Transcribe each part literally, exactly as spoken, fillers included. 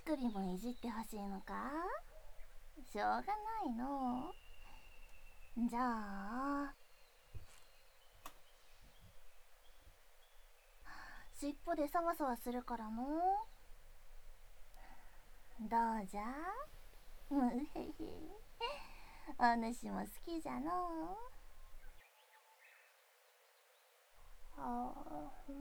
乳首もいじってほしいのか？しょうがないの。じゃあ尻尾でサワサワするからの。どうじゃ？むへへ、お主も好きじゃの。あー、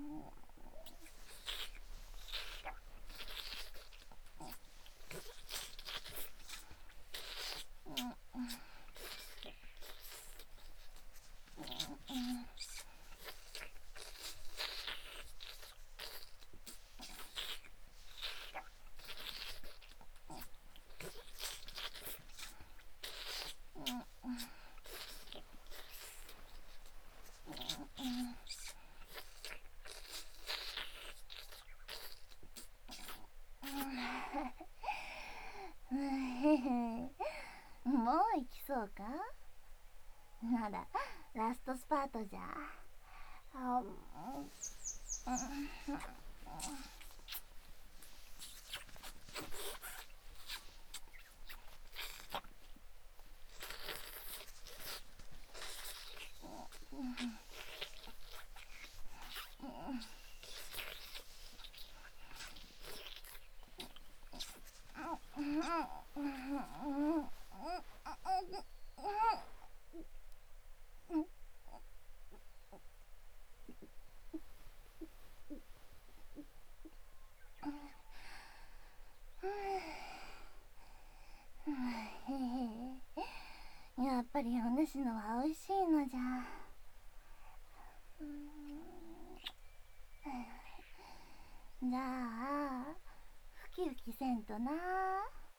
もう行きそうか？ならラストスパートじゃ。あ、やっぱりお主のは美味しいのじゃ。じゃあふきふきせんとな。